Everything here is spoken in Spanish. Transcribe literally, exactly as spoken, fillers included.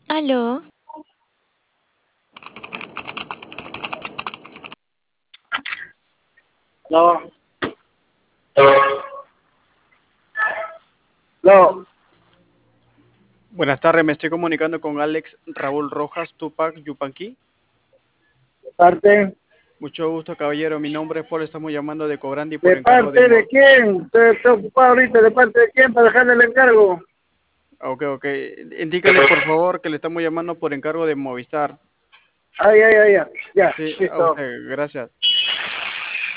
Aló, No, no, Buenas tardes, me estoy comunicando con Alex Raúl Rojas Tupac Yupanqui. parte, Mucho gusto, caballero. Mi nombre es Paul, estamos llamando de Cobrandi por ¿de encargo de parte de Mo- quién? Estoy, estoy ocupado ahorita, ¿de parte de quién para dejarle el encargo? Ok, ok. Indícale, por favor, que le estamos llamando por encargo de Movistar. Ay, ay, ay, ay, ya, Sí, a listo. usted, gracias.